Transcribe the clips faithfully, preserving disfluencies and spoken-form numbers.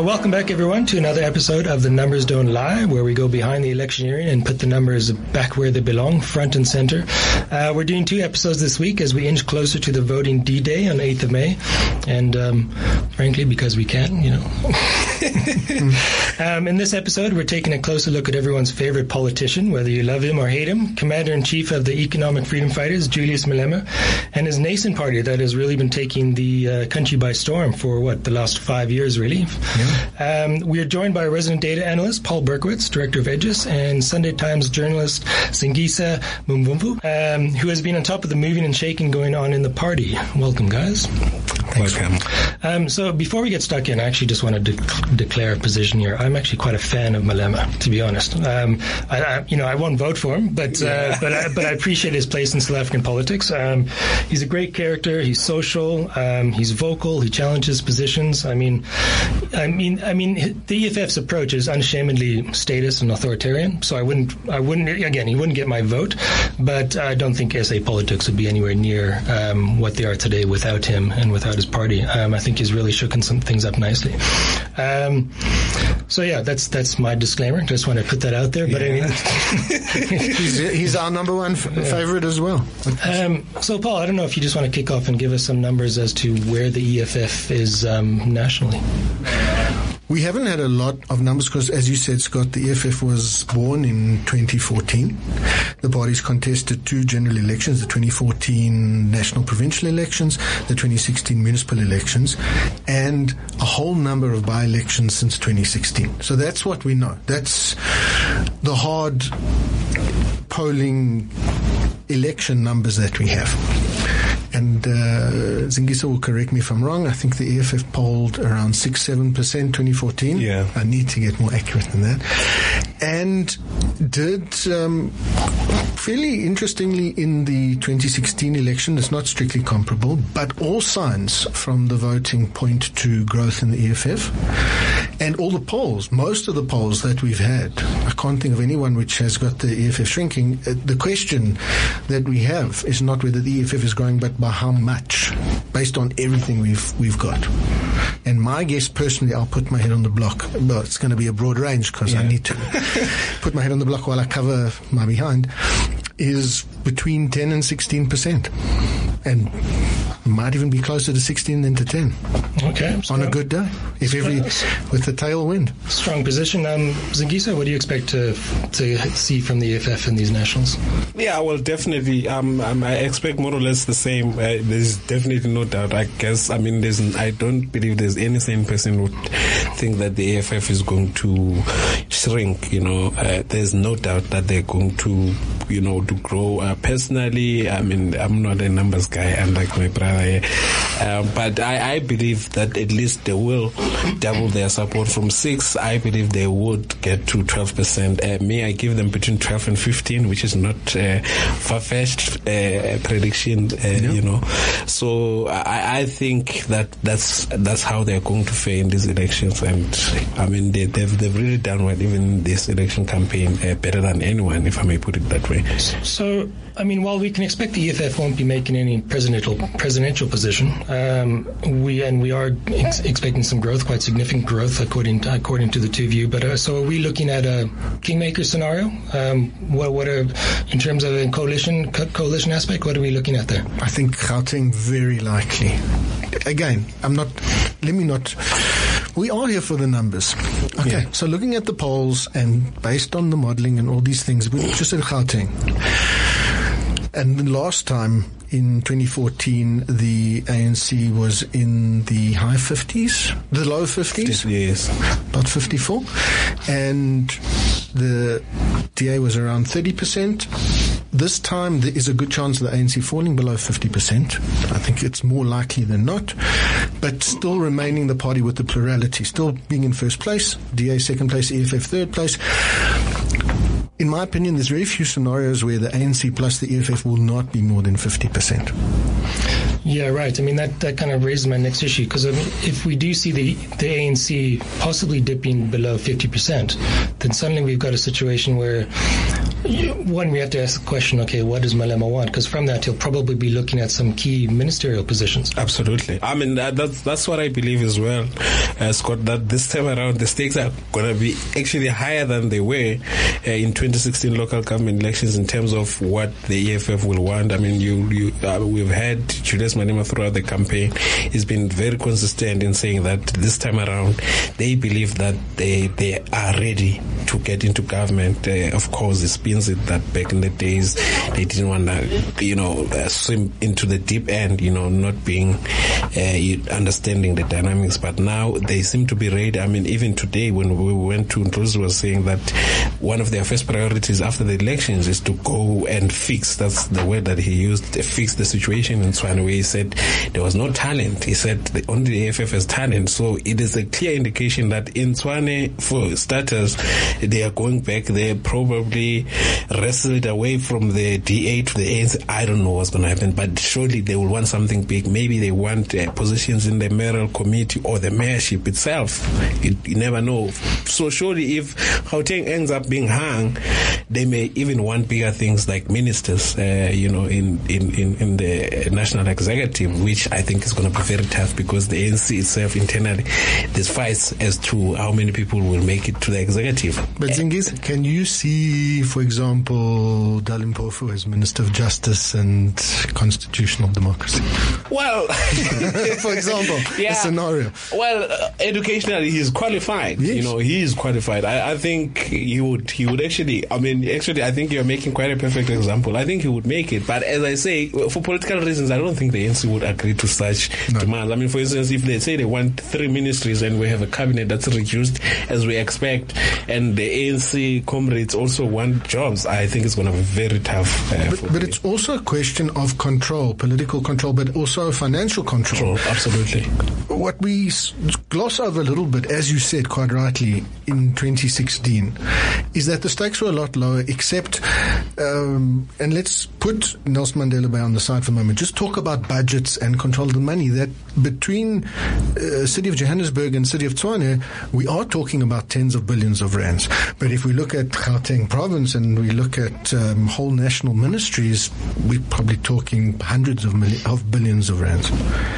Uh, welcome back, everyone, to another episode of The Numbers Don't Lie, where we go behind the electioneering and put the numbers back where they belong, front and center. Uh, we're doing two episodes this week as we inch closer to the voting D-Day on the eighth of May. And um, frankly, because we can, you know. um, in this episode, we're taking a closer look at everyone's favorite politician, whether you love him or hate him, Commander-in-Chief of the Economic Freedom Fighters, Julius Malema, and his nascent party that has really been taking the uh, country by storm for, what, the last five years, really. Yeah. Um, we are joined by resident data analyst Paul Berkowitz, director of Aegis, and Sunday Times journalist Zingisa Mumvumvu, um, who has been on top of the moving and shaking going on in the party. Welcome, guys. Thanks. Welcome. Um, so before we get stuck in, I actually just want to de- declare a position here. I'm actually quite a fan of Malema, to be honest. Um, I, I, you know, I won't vote for him, but yeah. uh, but I, but I appreciate his place in South African politics. Um, he's a great character. He's social. Um, he's vocal. He challenges positions. I mean, I mean, I mean, the E F F's approach is unashamedly statist and authoritarian. So I wouldn't, I wouldn't. Again, he wouldn't get my vote, but I don't think S A politics would be anywhere near um, what they are today without him and without his party. Um, I think he's really shooken some things up nicely. Um, so yeah, that's that's my disclaimer. Just want to put that out there. But yeah. I mean, he's, he's our number one f- yeah. favorite as well. Um, so Paul, I don't know if you just want to kick off and give us some numbers as to where the E F F is um, nationally. We haven't had a lot of numbers because, as you said, Scott, the E F F was born in twenty fourteen. The party's contested two general elections, the twenty fourteen national provincial elections, the twenty sixteen municipal elections, and a whole number of by-elections since twenty sixteen. So that's what we know. That's the hard polling election numbers that we have. And uh, Zingisa will correct me if I'm wrong. I think the E F F polled around six to seven percent twenty fourteen. Yeah. I need to get more accurate than that. And did um, fairly interestingly in the twenty sixteen election. It's not strictly comparable, but all signs from the voting point to growth in the E F F. And all the polls, most of the polls that we've had, I can't think of anyone which has got the E F F shrinking. Uh, the question that we have is not whether the E F F is growing, but by how much, based on everything we've we've got. And my guess, personally, I'll put my head on the block. Well, it's going to be a broad range because yeah. I need to put my head on the block while I cover my behind, is between ten and sixteen percent. And might even be closer to sixteen than to ten. Okay. On a good day. If every, with the tailwind. Strong position. Um, Zingisa, what do you expect to to see from the E F F in these nationals? Yeah, well, definitely. Um, um, I expect more or less the same. Uh, there's definitely no doubt. I guess, I mean, there's. I don't believe there's any sane person who would think that the E F F is going to shrink, you know. Uh, there's no doubt that they're going to, you know, to grow. Uh, personally, I mean, I'm not a numbers guy, unlike my brother. Uh, but I, I believe that at least they will double their support from six. I believe they would get to twelve percent. Uh, may I give them between twelve and fifteen, which is not uh, far-fetched uh, prediction, uh, yeah. you know. So I, I think that that's that's how they're going to fare in these elections. And I mean, they, they've they've really done well, even this election campaign, uh, better than anyone, if I may put it that way. So, I mean, while we can expect the E F F won't be making any presidential presidential position, um, we and we are ex- expecting some growth, quite significant growth, according to, according to the two of you. But uh, so, are we looking at a kingmaker scenario? Um, what what are, in terms of a coalition co- coalition aspect? What are we looking at there? I think Gauteng very likely. Again, I'm not. Let me not. We are here for the numbers. Okay, yeah. So looking at the polls and based on the modelling and all these things, we just at Gauteng. And the last time in twenty fourteen, the A N C was in the high fifties, the low fifties, yes, about fifty-four, and the D A was around thirty percent. This time, there is a good chance of the A N C falling below fifty percent. I think it's more likely than not, but still remaining the party with the plurality, still being in first place, D A second place, E F F third place. In my opinion, there's very few scenarios where the A N C plus the E F F will not be more than fifty percent. Yeah, right. I mean, that, that kind of raises my next issue, because I mean, if we do see the, the A N C possibly dipping below fifty percent, then suddenly we've got a situation where one, we have to ask the question, okay, what does Malema want? Because from that, he'll probably be looking at some key ministerial positions. Absolutely. I mean, that, that's, that's what I believe as well, uh, Scott, that this time around, the stakes are going to be actually higher than they were uh, in twenty sixteen local government elections in terms of what the E F F will want. I mean, you, you uh, we've had Julius Malema throughout the campaign. He's been very consistent in saying that this time around, they believe that they, they are ready to get into government. Uh, of course, it spins it that back in the days, they didn't want to, you know, uh, swim into the deep end, you know, not being, uh, understanding the dynamics. But now they seem to be ready. I mean, even today when we went to Ndlozi was saying that one of their first priorities after the elections is to go and fix, that's the word that he used, fix the situation in Tshwane, where he said there was no talent. He said the, only the A F F has talent. So it is a clear indication that in Tshwane, for starters, they are going back. They probably wrestled away from the D A to the A N C. I don't know what's going to happen, but surely they will want something big. Maybe they want uh, positions in the mayoral committee or the mayorship itself. You, you never know. So surely if Gauteng ends up being hung, they may even want bigger things like ministers, uh, you know, in, in, in, in the national executive, which I think is going to be very tough because the A N C itself internally, there's fights as to how many people will make it to the executive. But Zingiz, can you see, for example, Dali Mpofu as Minister of Justice and Constitutional Democracy? Well, for example, yeah, a scenario. Well, uh, educationally, he's qualified. Yes. You know, he is qualified. I, I think he would. He would actually. I mean, actually, I think you're making quite a perfect example. I think he would make it. But as I say, for political reasons, I don't think the A N C would agree to such no. demands. I mean, for instance, if they say they want three ministries and we have a cabinet that's reduced as we expect, and the A N C comrades also want jobs, I think it's going to be very tough. Uh, but but it's also a question of control, political control, but also financial control. True, absolutely. What we gloss over a little bit, as you said quite rightly, in twenty sixteen, is that the stakes were a lot lower, except, um, and let's put Nelson Mandela Bay on the side for a moment, just talk about budgets and control of the money, that between uh, City of Johannesburg and City of Tshwane, we are talking about tens of billions of rands. But if we look at Gauteng province and we look at um, whole national ministries, we're probably talking hundreds of, million, of billions of rands.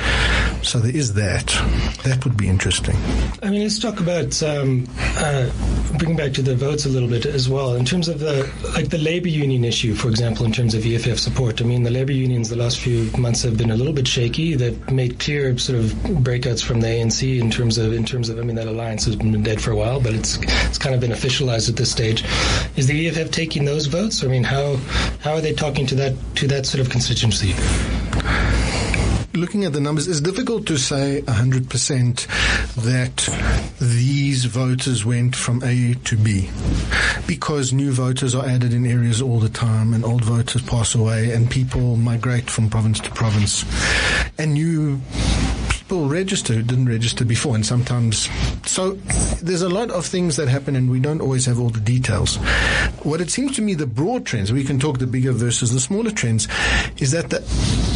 So there is that. That would be interesting. I mean, let's talk about um, uh, bring back to the votes a little bit as well. In terms of the like the labor union issue, for example, in terms of E F F support. I mean, the labor unions the last few months have been a little bit shaky. They've made clear sort of breakouts from the A N C in terms of in terms of. I mean, that alliance has been dead for a while, but it's it's kind of been officialized at this stage. Is the E F F taking those votes? I mean, how how are they talking to that to that sort of constituency? Looking at the numbers, it's difficult to say one hundred percent that these voters went from A to B, because new voters are added in areas all the time and old voters pass away and people migrate from province to province and new people register who didn't register before, and sometimes so there's a lot of things that happen and we don't always have all the details. What it seems to me, the broad trends, we can talk the bigger versus the smaller trends, is that the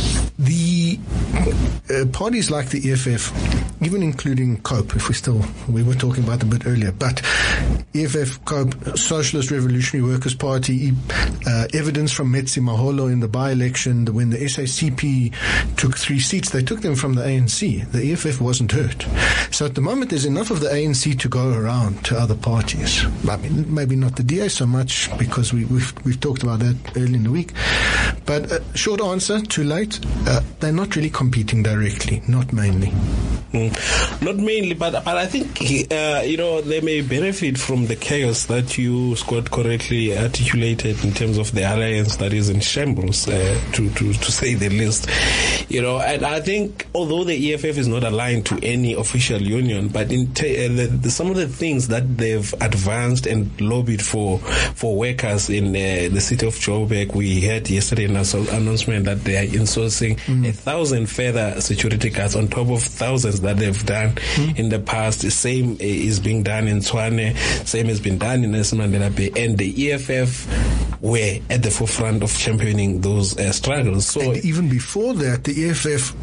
The uh, parties like the E F F, even including COPE, if we still, we were talking about it a bit earlier, but E F F, COPE, Socialist Revolutionary Workers' Party, uh, evidence from Metsi Maholo in the by-election, when the S A C P took three seats, they took them from the A N C. The E F F wasn't hurt. So at the moment, there's enough of the A N C to go around to other parties. I mean, maybe not the D A so much, because we, we've, we've talked about that early in the week. But uh, short answer, too late. Uh, they're not really competing directly, not mainly. Mm. Not mainly, but but I think uh, you know, they may benefit from the chaos that you, Scott, correctly articulated in terms of the alliance that is in shambles, uh, to, to to say the least. You know, and I think although the E F F is not aligned to any official union, but in t- uh, the, the, some of the things that they've advanced and lobbied for for workers in uh, the city of Joburg, we heard yesterday an announcement that they are insourcing mm. a thousand further security guards on top of thousands that they've done mm. in the past. The same uh, is being done in Tshwane, same has been done in Nelson Mandela Bay, and the E F F were at the forefront of championing those uh, struggles. So and even before that, the E F F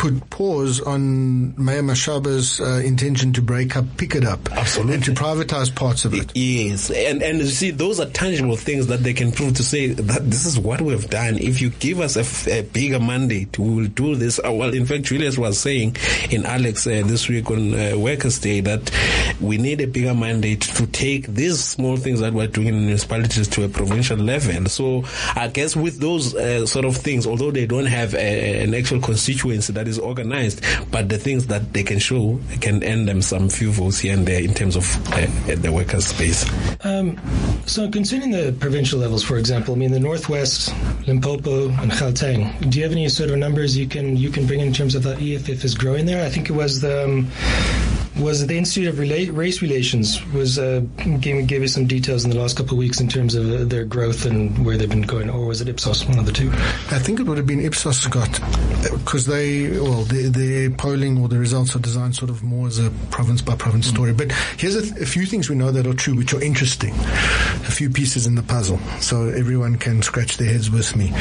put pause on Mayor Mashaba's uh, intention to break up, pick it up, Absolutely. and to privatize parts of it. Yes, and and you see, those are tangible things that they can prove to say that this is what we have done. If you give us a, f- a bigger mandate, we will do this. Uh, well, in fact, Julius was saying in Alex uh, this week on uh, Workers' Day that we need a bigger mandate to take these small things that we're doing in municipalities to a provincial level. So I guess with those uh, sort of things, although they don't have a, an actual constituency that is organized, but the things that they can show can earn them some few votes here and there in terms of uh, the workers' space. Um, so concerning the provincial levels, for example, I mean the Northwest, Limpopo, and Gauteng, do you have any sort of numbers you can you can bring in terms of the E F F is growing there? I think it was the um, was the Institute of Rela- Race Relations was uh, gave, gave you some details in the last couple of weeks in terms of uh, their growth and where they've been going, or was it Ipsos, one of the two? I think it would have been Ipsos, Scott, because they, well, their, their polling or the results are designed sort of more as a province-by-province story. But here's a, th- a few things we know that are true, which are interesting. A few pieces in the puzzle, so everyone can scratch their heads with me.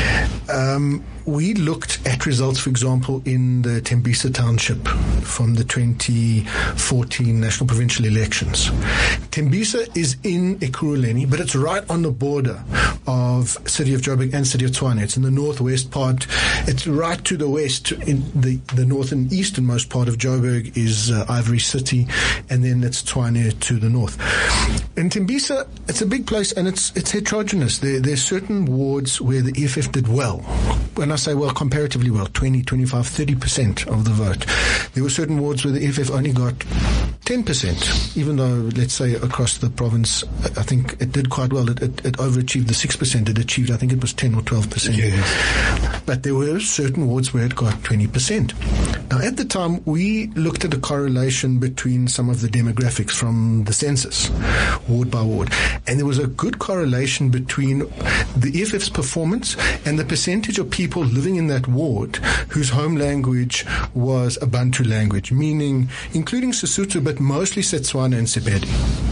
Um, we looked at results, for example, in the Tembisa township from the twenty fourteen national provincial elections. Tembisa is in Ekurhuleni, but it's right on the border of City of Joburg and City of Tshwane. It's in the northwest part. It's right to the west. In the, the north and easternmost part of Joburg is uh, Ivory City, and then it's Tshwane to the north. In Tembisa, it's a big place, and it's it's heterogeneous. There, there's certain wards where the E F F did well. When I say well, comparatively well, twenty, twenty-five, thirty percent of the vote. There were certain wards where the E F F only got ten percent, even though, let's say, across the province, I think it did quite well. It, it, it overachieved the six percent. It achieved, I think it was ten or twelve percent. Yes. But there were certain wards where it got twenty percent. Now, at the time, we looked at a correlation between some of the demographics from the census, ward by ward. And there was a good correlation between the E F F's performance and the percentage of people living in that ward whose home language was a Bantu language, meaning including Sesotho, but mostly Setswana and Sepedi.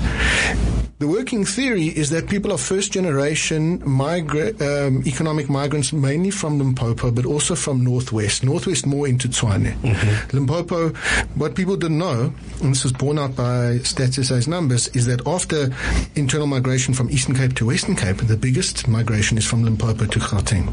The working theory is that people are first-generation migra- um, economic migrants, mainly from Limpopo, but also from Northwest. Northwest more into Tshwane. Mm-hmm. Limpopo, what people didn't know, and this was borne out by Stats S A's numbers, is that after internal migration from Eastern Cape to Western Cape, the biggest migration is from Limpopo to Gauteng.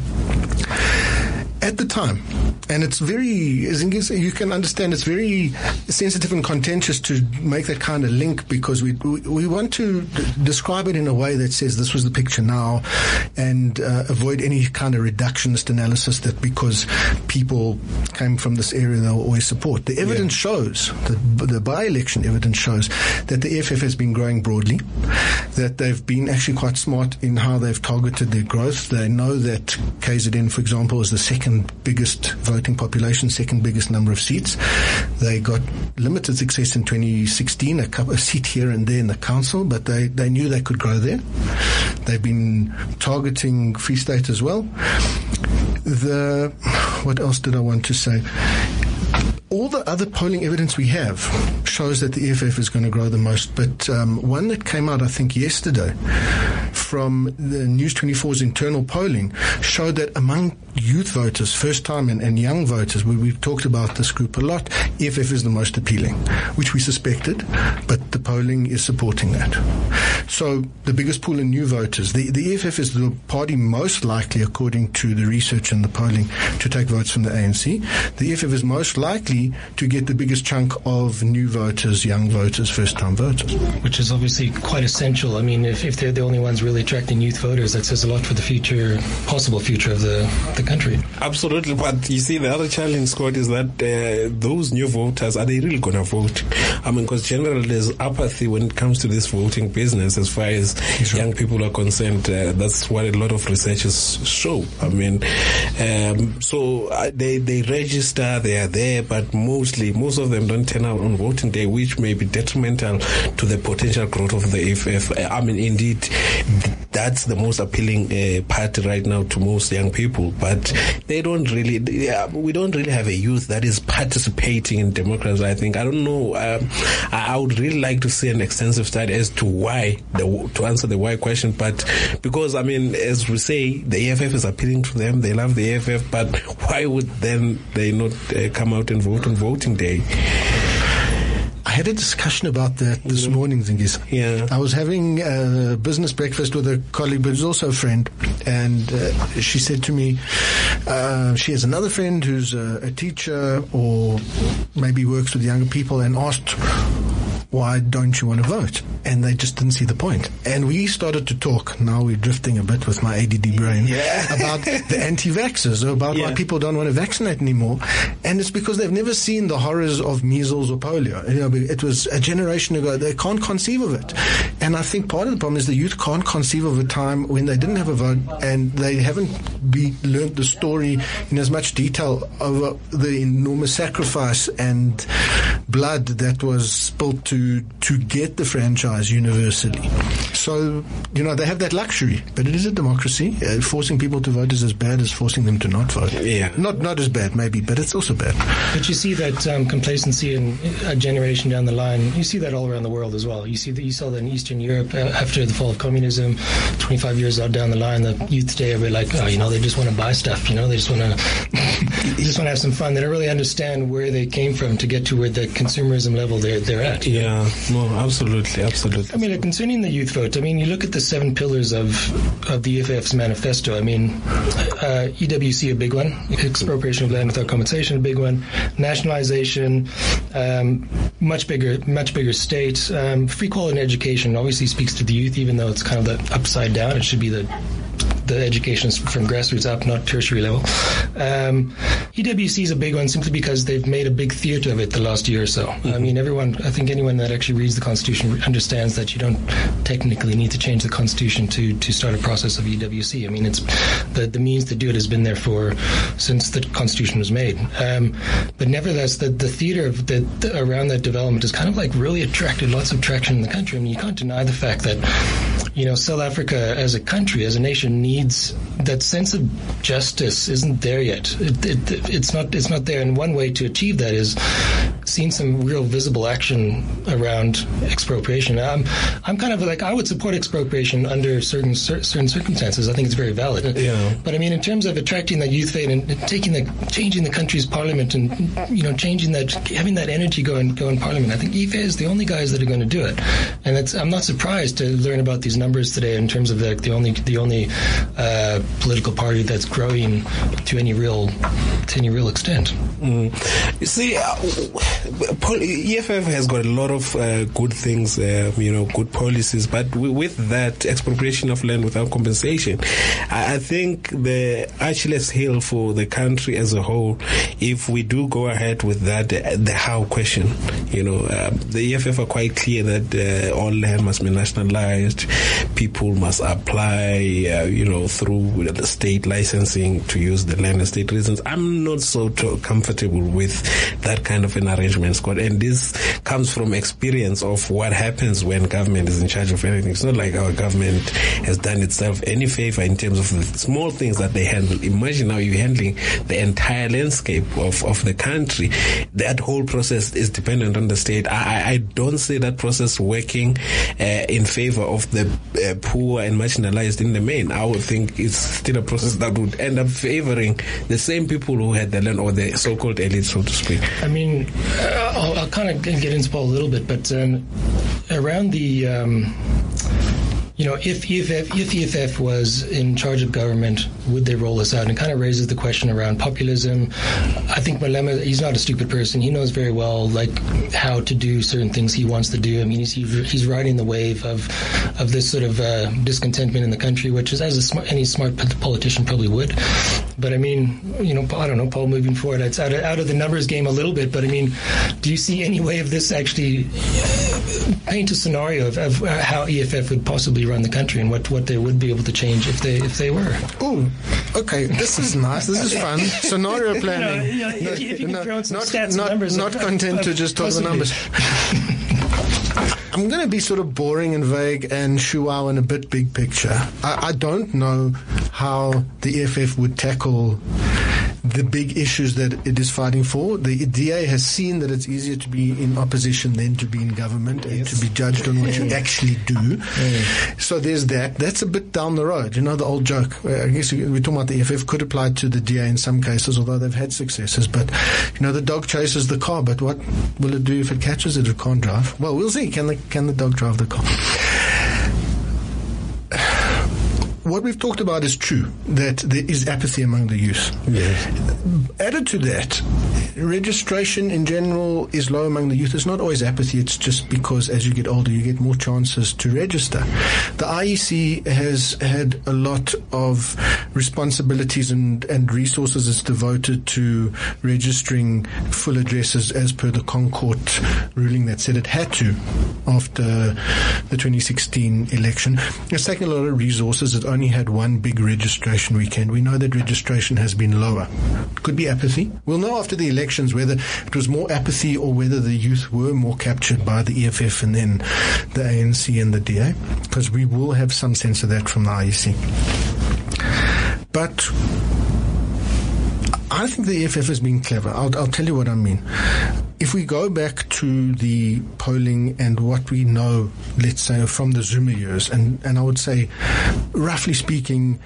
Mm-hmm. At the time, and it's very, as you can understand, it's very sensitive and contentious to make that kind of link, because we we, we want to d- describe it in a way that says this was the picture now, and uh, avoid any kind of reductionist analysis that because people came from this area they'll always support. The evidence yeah. shows, the, the by-election evidence shows that the E F F has been growing broadly, that they've been actually quite smart in how they've targeted their growth. They know that K Z N, for example, is the second biggest voting population, second biggest number of seats. They got limited success in twenty sixteen, a, couple, a seat here and there in the council, but they, they knew they could grow there. They've been targeting Free State as well. The, what else did I want to say? All the other polling evidence we have shows that the E F F is going to grow the most, but um, one that came out, I think, yesterday from the News twenty-four's internal polling showed that among youth voters, first-time and, and young voters, we, we've talked about this group a lot, E F F is the most appealing, which we suspected, but the polling is supporting that. So the biggest pool in new voters, the, the E F F is the party most likely, according to the research and the polling, to take votes from the A N C. The E F F is most likely to get the biggest chunk of new voters, young voters, first-time voters. Which is obviously quite essential. I mean, if, if they're the only ones really attracting youth voters, that says a lot for the future, possible future of the, the country. Absolutely, but you see, the other challenge, Scott, is that uh, those new voters, are they really going to vote? I mean, because generally there's apathy when it comes to this voting business as far as sure. young people are concerned. Uh, that's what a lot of researchers show. I mean, um, so uh, they, they register, they are there, but mostly, most of them don't turn out on voting day, which may be detrimental to the potential growth of the E F F. I mean, indeed, that's the most appealing uh, party right now to most young people. But they don't really, yeah, we don't really have a youth that is participating in democracy, I think. I don't know. Um, I, I would really like to see an extensive study as to why, the, to answer the why question. But because, I mean, as we say, the E F F is appealing to them. They love the E F F. But why would then they not uh, come out and vote on voting day? I had a discussion about that this mm-hmm. morning, Zingis. Yeah. I was having a business breakfast with a colleague, but who's also a friend, and uh, she said to me, uh, she has another friend who's a, a teacher or maybe works with younger people, and asked, why don't you want to vote? And they just didn't see the point. And we started to talk, now we're drifting a bit with my A D D brain, yeah. about the anti-vaxxers, or about yeah. why people don't want to vaccinate anymore. And it's because they've never seen the horrors of measles or polio. You know, it was a generation ago. They can't conceive of it. And I think part of the problem is the youth can't conceive of a time when they didn't have a vote, and they haven't be, learned the story in as much detail of the enormous sacrifice and blood that was spilt to to get the franchise universally. So, you know, they have that luxury, but it is a democracy. Uh, forcing people to vote is as bad as forcing them to not vote. Yeah. Not not as bad, maybe, but it's also bad. But you see that um, complacency in a generation down the line. You see that all around the world as well. You see that you saw that in Eastern Europe uh, after the fall of communism, twenty-five years out down the line, the youth today are really like, oh, you know, they just want to buy stuff. You know, they just want to just want to have some fun. They don't really understand where they came from to get to where the consumerism level they're they're at. Yeah, no, absolutely, absolutely. I mean, like, concerning the youth vote, I mean, you look at the seven pillars of of the E F F's manifesto. I mean, uh, E W C a big one, expropriation of land without compensation a big one, nationalization, um, much bigger, much bigger state, um, free quality education obviously speaks to the youth, even though it's kind of the upside down. It should be the the education is from grassroots up, not tertiary level. Um, E W C is a big one simply because they've made a big theater of it the last year or so. Mm-hmm. I mean, everyone, I think anyone that actually reads the Constitution understands that you don't technically need to change the Constitution to, to start a process of E W C. I mean, it's the, the means to do it has been there for since the Constitution was made. Um, but nevertheless, the, the theater of the, the, around that development has kind of like really attracted lots of traction in the country. I mean, you can't deny the fact that, you know, South Africa as a country, as a nation, needs that sense of justice isn't there yet. It, it, it's not. It's not there. And one way to achieve that is seeing some real visible action around expropriation. I'm, I'm kind of like I would support expropriation under certain certain circumstances. I think it's very valid. Yeah. But I mean, in terms of attracting that youth faith and taking the changing the country's parliament and you know changing that, having that energy go in go in parliament, I think I F E is the only guys that are going to do it. And it's, I'm not surprised to learn about these numbers today in terms of the the only the only Uh, political party that's growing to any real to any real extent. Mm. You see, uh, E F F has got a lot of uh, good things, uh, you know, good policies, but w- with that expropriation of land without compensation, I, I think the Achilles heel for the country as a whole, if we do go ahead with that, uh, the how question, you know, uh, the E F F are quite clear that uh, all land must be nationalized, people must apply, uh, you know, through the state licensing to use the land and state reasons. I'm not so t- comfortable with that kind of an arrangement, Scott. And this comes from experience of what happens when government is in charge of anything. It's not like our government has done itself any favor in terms of the small things that they handle. Imagine now you're handling the entire landscape of, of the country. That whole process is dependent on the state. I, I don't see that process working uh, in favor of the uh, poor and marginalized in the main. I would think it's still a process that would end up favoring the same people who had the land, or the so-called elite, so to speak. I mean, I'll, I'll kind of get into Paul a little bit, but um, around the... Um, You know, if E F F, if E F F was in charge of government, would they roll this out? And it kind of raises the question around populism. I think Malema, he's not a stupid person. He knows very well, like, how to do certain things he wants to do. I mean, he's he's riding the wave of of this sort of uh, discontentment in the country, which is as a smart, any smart politician probably would. But I mean, you know, I don't know, Paul, moving forward, it's out of, out of the numbers game a little bit. But I mean, do you see any way of this actually paint a scenario of, of how E F F would possibly run the country and what, what they would be able to change if they if they were? Oh, okay, this is nice. This is fun. Scenario planning. You know, you know, if, if you can no, throw in some not, stats not, and numbers. Not of, content of, to just talk the numbers. I'm going to be sort of boring and vague and shoo-wow and a bit big picture. I, I don't know how the E F F would tackle the big issues that it is fighting for. The D A has seen that it's easier to be in opposition than to be in government and yes. to be judged on what you actually do. Mm. So there's that. That's a bit down the road. You know, the old joke. I guess we're talking about the E F F could apply to the D A in some cases, although they've had successes. But, you know, the dog chases the car, but what will it do if it catches it? It can't drive. Well, we'll see. Can the, can the dog drive the car? What we've talked about is true, that there is apathy among the youth. Yes. Added to that, registration in general is low among the youth. It's not always apathy, it's just because as you get older, you get more chances to register. The I E C has had a lot of responsibilities and, and resources it's devoted to registering full addresses as per the Concourt ruling that said it had to after the twenty sixteen election. It's taken a lot of resources. It only had one big registration weekend. We know that registration has been lower. It could be apathy. We'll know after the elections whether it was more apathy or whether the youth were more captured by the E F F and then the A N C and the D A, because we will have some sense of that from the I E C. But I think the E F F has been clever. I'll, I'll tell you what I mean. If we go back to the polling and what we know, let's say, from the Zuma years, and, and I would say, roughly speaking,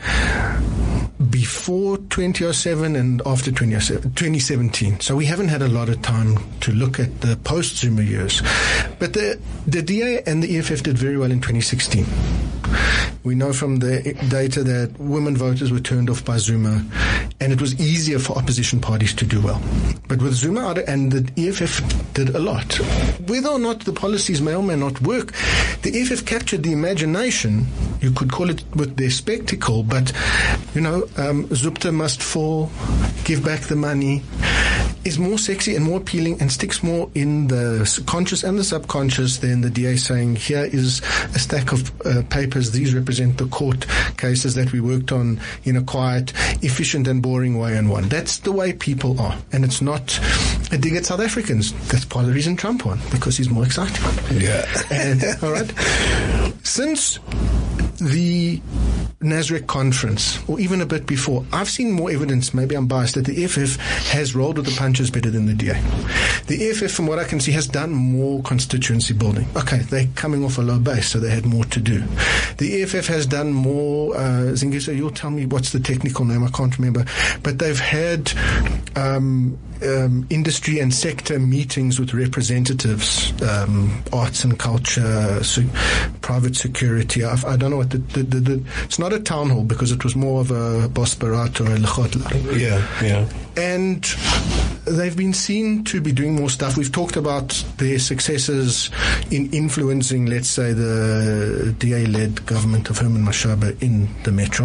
before twenty oh seven and after twenty seventeen. So we haven't had a lot of time to look at the post-Zuma years. But the, the D A and the E F F did very well in twenty sixteen. We know from the data that women voters were turned off by Zuma, and it was easier for opposition parties to do well. But with Zuma out, and the E F F did a lot. Whether or not the policies may or may not work, the E F F captured the imagination, you could call it with their spectacle, but, you know, um, Zupta must fall, give back the money, is more sexy and more appealing and sticks more in the conscious and the subconscious than the D A saying, here is a stack of uh, papers, these represent the court cases that we worked on in a quiet, efficient and boring way and won. That's the way people are. And it's not a dig at South Africans. That's part of the reason Trump won, because he's more exciting. Yeah. And, all right. Since the Nasrec conference, or even a bit before, I've seen more evidence, maybe I'm biased, that the E F F has rolled with the punches better than the D A. The E F F, from what I can see, has done more constituency building. Okay, they're coming off a low base, so they had more to do. The E F F has done more, uh, Zingiso, you'll tell me what's the technical name, I can't remember, but they've had um, um, industry and sector meetings with representatives, um, arts and culture, so private security. I've, I don't know what the, the, the, the, it's not a town hall because it was more of a Bosbarat or a Lechotla. Yeah, yeah. And they've been seen to be doing more stuff. We've talked about their successes in influencing, let's say, the D A-led government of Herman Mashaba in the metro.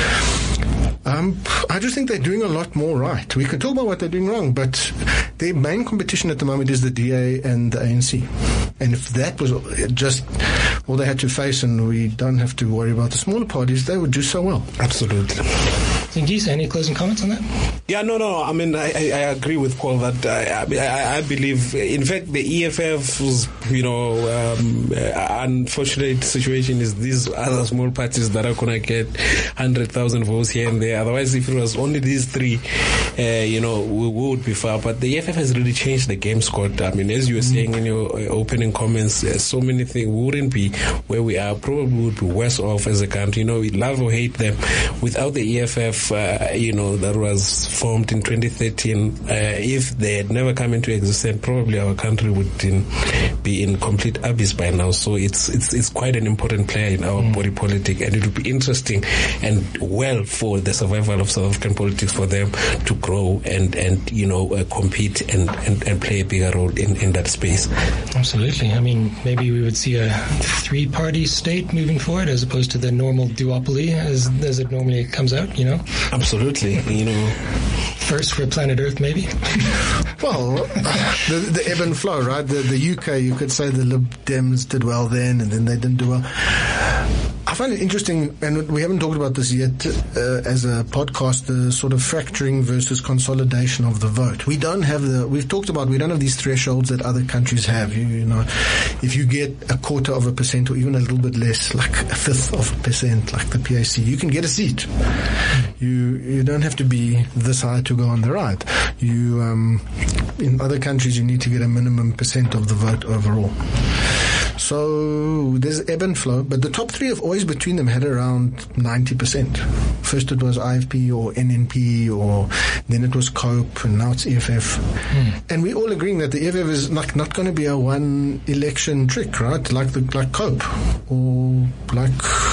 Um, I just think they're doing a lot more right. We can talk about what they're doing wrong, but their main competition at the moment is the D A and the A N C. And if that was just all they had to face and we don't have to worry about the smaller parties, they would do so well. Absolutely. Zingiso, any closing comments on that? Yeah, no, no. I mean, I, I, I agree with Paul that I, I, I believe, in fact, the E F F's, you know, um, uh, unfortunate situation is these other small parties that are going to get one hundred thousand votes here and there. Otherwise, if it was only these three, uh, you know, we, we would be far. But the E F F has really changed the game, Scott. I mean, as you were mm-hmm. saying in your opening comments, uh, so many things. We wouldn't be where we are. Probably would be worse off as a country. You know, we love or hate them. Without the E F F, uh, you know, that was formed in twenty thirteen, uh, if they had never come into existence, probably our country would in, be in complete abyss by now. So it's it's it's quite an important player in our mm. body politic, and it would be interesting and well for the survival of South African politics for them to grow and and you know uh, compete and, and and play a bigger role in in that space. Absolutely. I mean, maybe we would see a three-party state moving forward as opposed to the normal duopoly as as it normally comes out. You know. Absolutely. You know. First for planet Earth, maybe? Well, the, the ebb and flow, right? The, the U K, you could say the Lib Dems did well then, and then they didn't do well. I find it interesting, and we haven't talked about this yet uh, as a podcast, the sort of fracturing versus consolidation of the vote. We don't have the, we've talked about, we don't have these thresholds that other countries have. You, you know, if you get a quarter of a percent or even a little bit less, like a fifth of a percent, like the P A C, you can get a seat. You you don't have to be this high to go on the right. You um, in other countries, you need to get a minimum percent of the vote overall. So there's ebb and flow, but the top three have always between them had around ninety percent. First it was I F P or N N P, or then it was COPE, and now it's E F F. Mm. And we're all agreeing that the E F F is not, not going to be a one election trick, right? Like the like COPE or like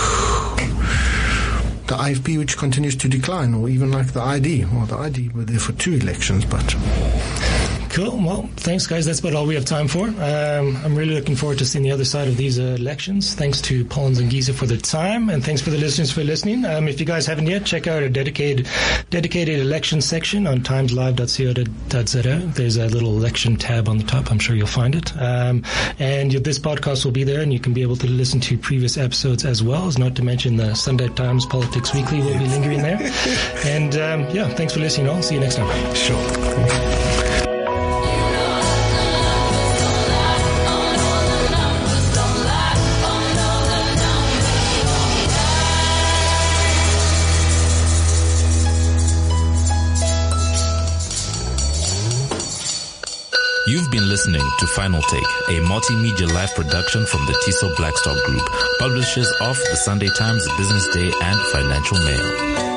the I F P, which continues to decline, or even like the I D. Well, the I D were there for two elections, but... Cool. Well, thanks, guys. That's about all we have time for. Um, I'm really looking forward to seeing the other side of these uh, elections. Thanks to Paul and Zangisa for their time, and thanks for the listeners for listening. Um, if you guys haven't yet, check out our dedicated dedicated election section on times live dot co dot z a. There's a little election tab on the top. I'm sure you'll find it. Um, and this podcast will be there, and you can be able to listen to previous episodes as well, as not to mention the Sunday Times Politics Weekly will be lingering there. And um, yeah, thanks for listening all. See you next time. Sure. Thanks. You've been listening to Final Take, a multimedia live production from the Tiso Blackstock Group, publishers of the Sunday Times, Business Day, and Financial Mail.